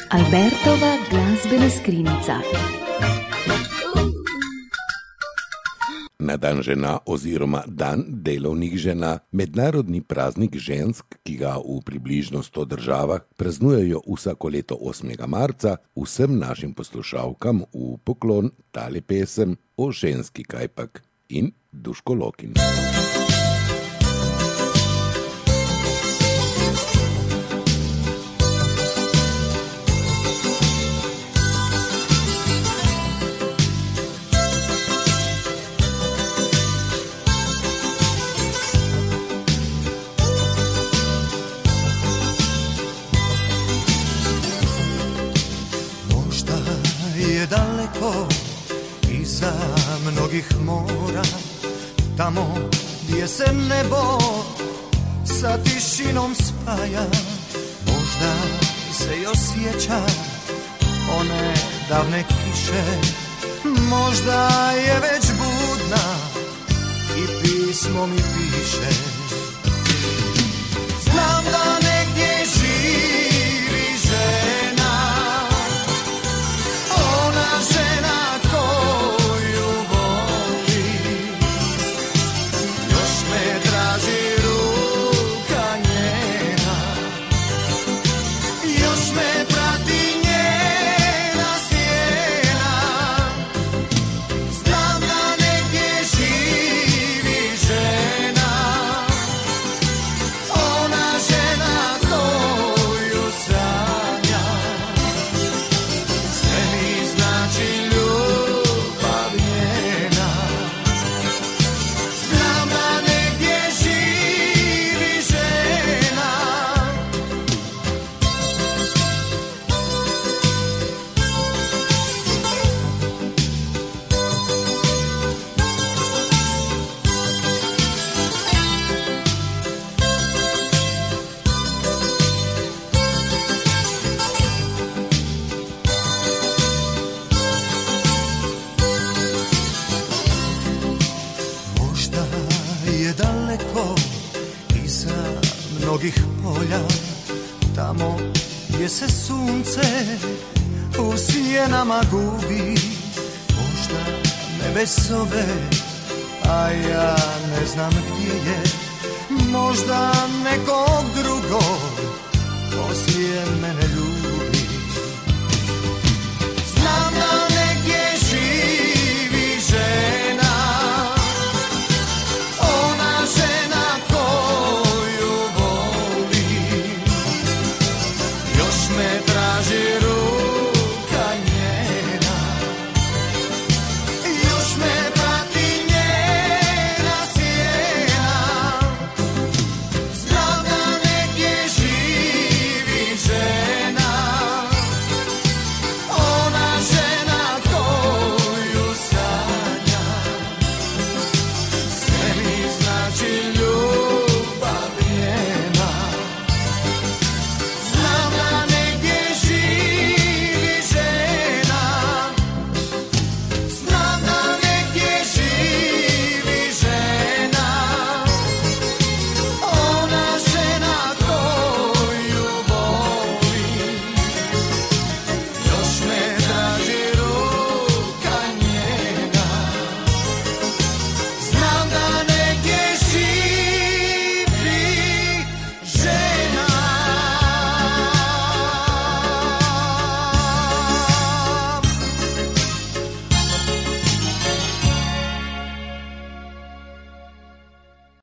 Albertova glasbena skrinjica. Na dan žena oziroma dan delovnih žena, mednarodni praznik žensk, ki ga v približno 100 državah praznujejo vsako leto 8. marca, vsem našim poslušalkam v poklon tale pesem o ženski kajpak in Duško Lokin. Daleko iza mnogih mora, tamo gdje se nebo sa tišinom spaja, možda se još sjeća one davne kiše, možda je već budna i pismo mi piše. Znam da negdje živi žena, žena koju voli, još me traži ruka njena, još me prati njena sjena. Znam da negdje živi žena, ona žena koju sanja, sve mi znači ljubav njena. Znam da negdje živi žena. Možda je daleko iza mnogih polja, tamo gdje se sunce u sjenama gubi, možda me već zove, a ja ne znam gdje je, možda nekog drugog poslije mene ljubi.